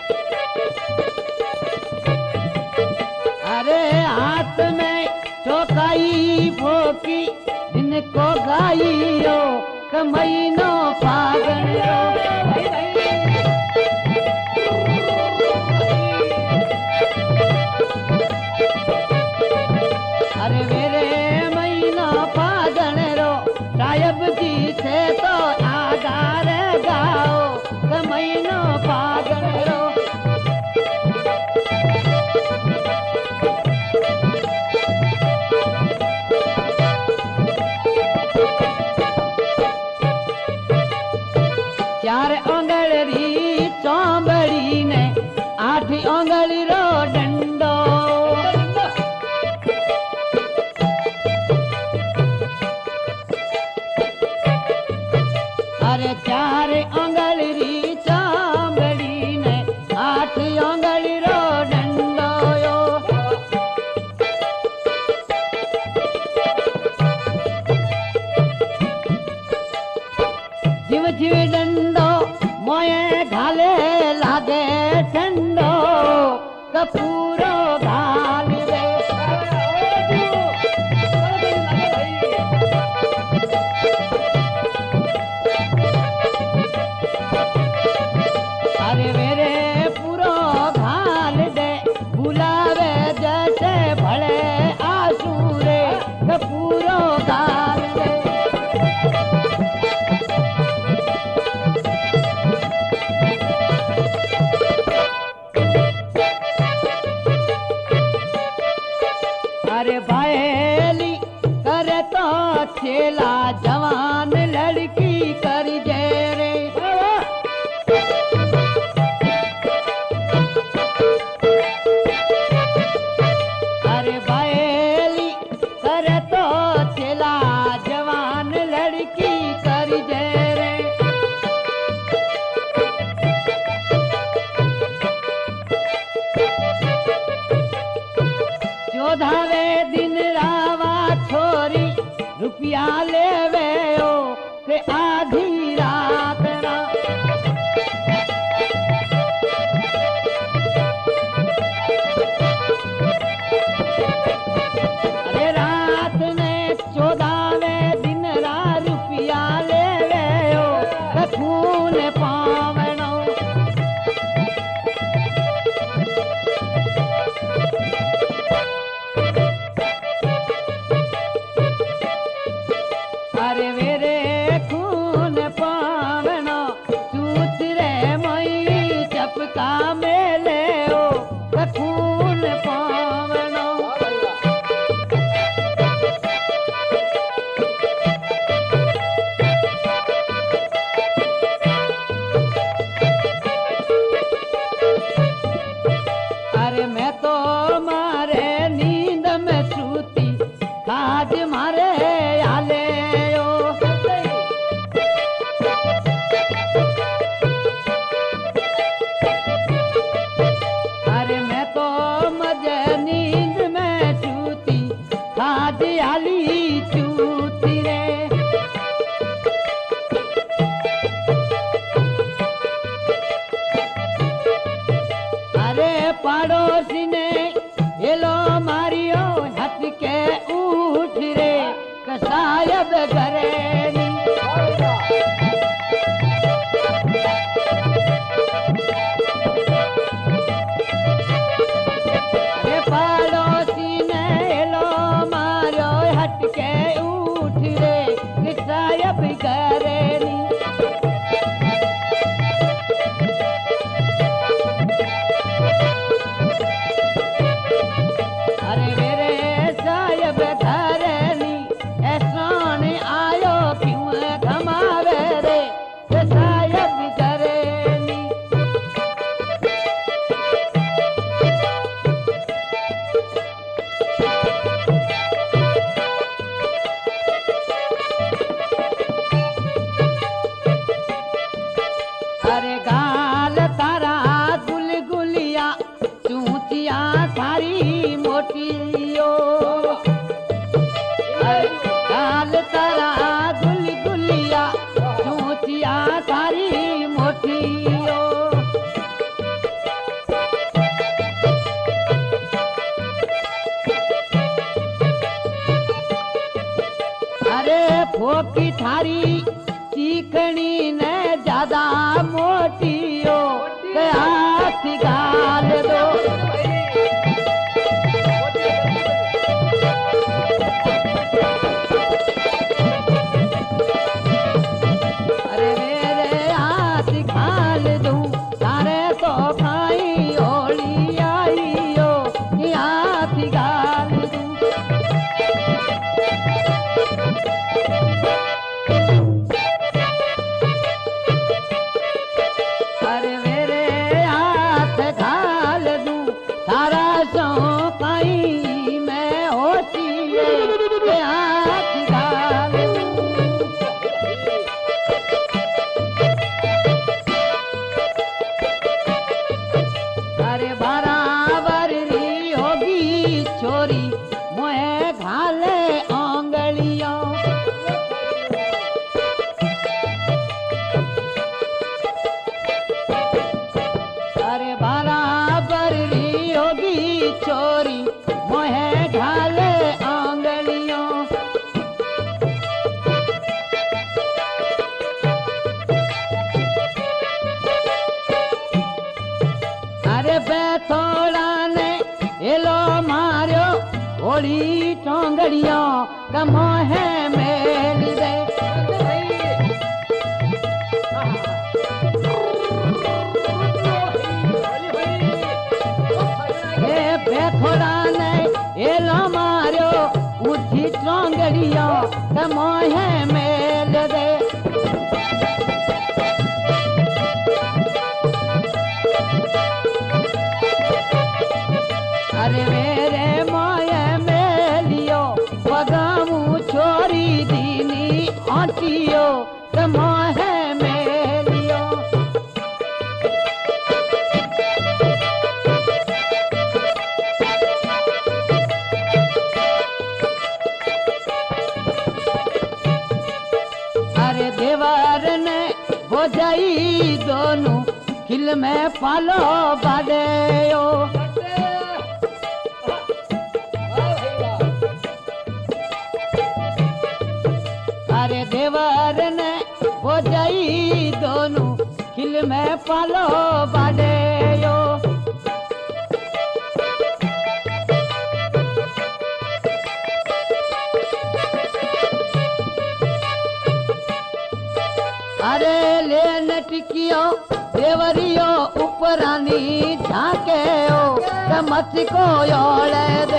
अरे हाथ में टोकाई भोकी जिनको गाइयो कमैनो पागल रो। अरे मेरे महीना पागल रो साहब जी से तो आगार गाओ कमैनो पागल रो। चार ओंगली चौंबड़ी ने 8 ओंगली रो डंडो। अरे 4 ओंगली चौंबड़ी ने 8 ओंगली रो डंडो यो। जीव जीव डंडो मोये घाले लागे ठंडो कपूरो घाल रे। अरे मेरे पूरो घाल दे बुलावे जैसे भले आंसू रे कपूरो घाल दे। अरे भाईली करे तो चेला जवान लड़की कर जे रे। अरे भाईली करे तो चेला जवान लड़की कर जे रे। चौदहवे दिन रावा छोरी रुपया लेवे ओ ते आधी रात ना। अरे रात ने 14वें दिन रा रुपया लेवे ओ ते खून पावनो। अरे मेरे खून पावनो सूतरे मई चपका मेले ओ खून पावनो। अरे मैं तो मारे नींद में सूती आज मारे आले ओ। अरे मैं तो मजे नींद में सूती आज आली चूती रे। अरे पड़ोसी ने एलो मारियो हथ के उठ रे कसायब घरे नी। अरे पड़ोसी ने एलो मारियो हथ के उठ रे कसायब घरे नी। अरे मेरे साहब धरनी एहसान आयो क्यों घमावे रे साहब धरनी। अरे गाल तारा गुलगुलिया चूतिया थारी मोटियो। गाल तारा गुलगुलिया चूतिया थारी मोटियो। की थारी चीखनी ने ज्यादा मोटियो के हाथ गाल दो। अरे मेरे हाथ गाल दूं तारे तो खाई होली आई हो कि हाथ गाल दूं। अरे मेरे हाथ घाल दूं तारा शौकाई मैं होती है के हाथ घाल दूं। अरे बराबर री होगी छोरी मोहे घाले आंगलियों। अरे बराबर री होगी छोरी मोहे घाले आंगलियों। अरे बैथोड़ा ने एलो मारियो होली टोंगड़ियों का मोहे मेल दे। बैथोड़ा ने एलो मारियो उठी टोंगड़ियों का मोहे मेल दे। अरे मेरे मोये मेलियो पगामू छोरी दीनी आटियो के मोहे मेलियो। अरे देवर ने हो जाई दोनों खिल में पालो बाडेयो। अरे देवर ने हो जाई दोनों खिल में पालो बाडेयो। अरे ले नटकियो देवरियो उपरानी झाके हो मत को योड़े दे।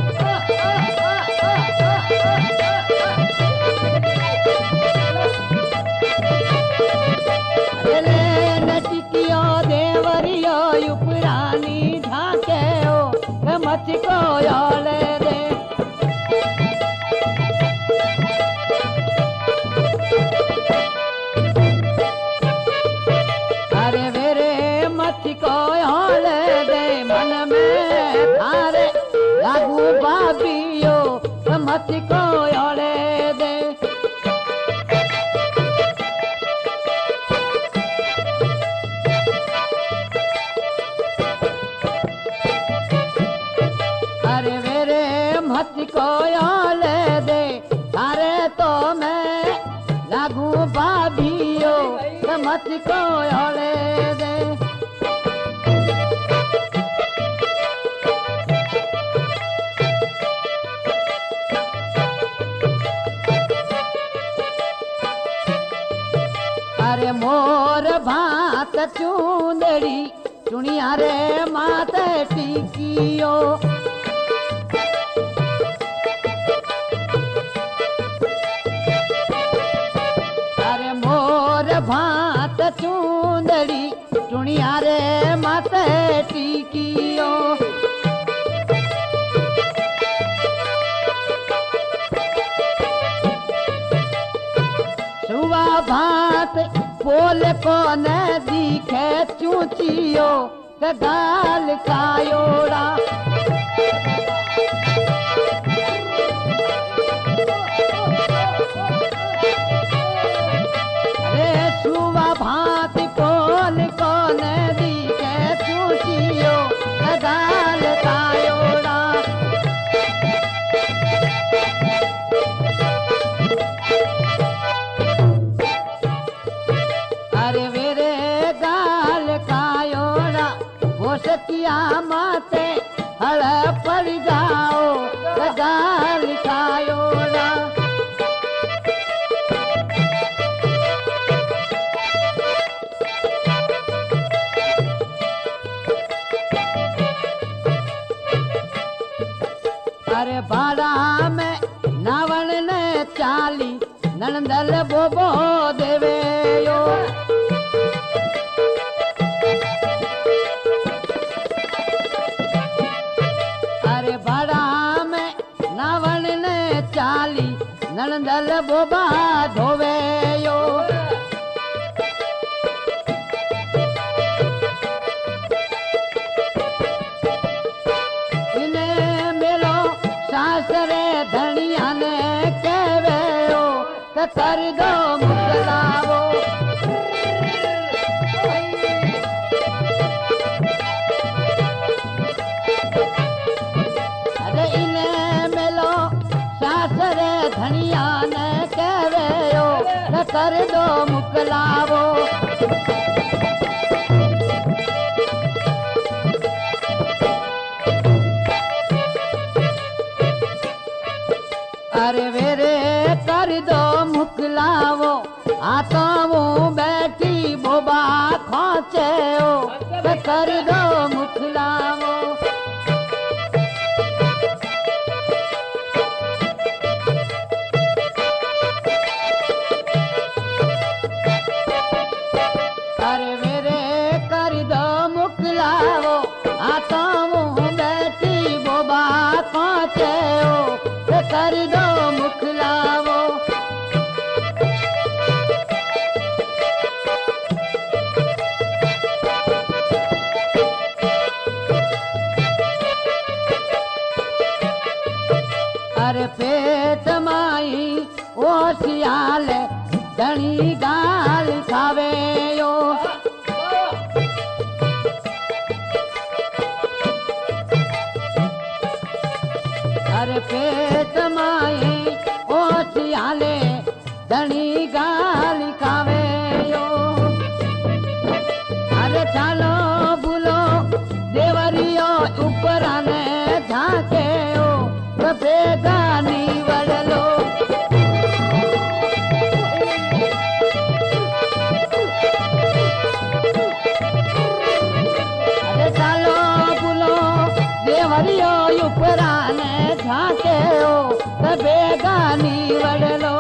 अरे नटकियो देवरियो उपरानी झाके हो मत को योड़े दे। अरे मेरे मत को योड़े दे मन में थारे लागू बाबियो मत को योड़े दे। अरे मेरे मत को योड़े दे थारे तो मैं लागू बाबियो मत को योड़े दे। अरे मोर भात चूंदड़ी चुनिया रे माते टिकियो। अरे मोर भात चूंदड़ी चुनिया रे माते टिकियो। सुवा भात बोल को न दिखे चूचियो गाल कायोड़ा। अरे सुवा भात बोल को न दिखे चूचियो गाल कायोड़ा। किया माते हल पड़ जाओ गाल खायो ना। अरे बाड़ा में नावण ने चाली नंदल बोबो देवे यो। अरे बाड़ा में नावण ने चाली नंदल बोबा धोवे यो। सासरे धनिया ने कहवे हो कर दो मुकलावो। अरे इन्हें मिलो सासरे धनिया ने कहवे हो कर दो मुकलावो। अरे वेरे कर दो मुकलावो आतावो बैठी बोबा खोचे हो कर दो मुकलावो। अरे वेरे कर दो मुकलावो आतावो बैठी बोबा खोचे हो कर दो मुकलावो। अरे पेट माई ओ सियाल धनी गाल खावे यो। अरे पेट माई ओ सियाले धनी गाल खावे यो। अरे चालो बुलो देवरियो ऊपर आने झाके हो बेगानी वड़लो। अरे चालो बुलो देवरियो ऊपर आने झाके हो बेगानी वड़लो।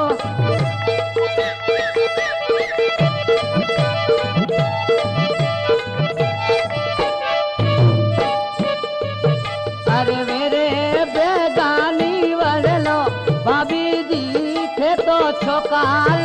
अरे मेरे बेगानी वड़लो भाभी जी थे तो छोका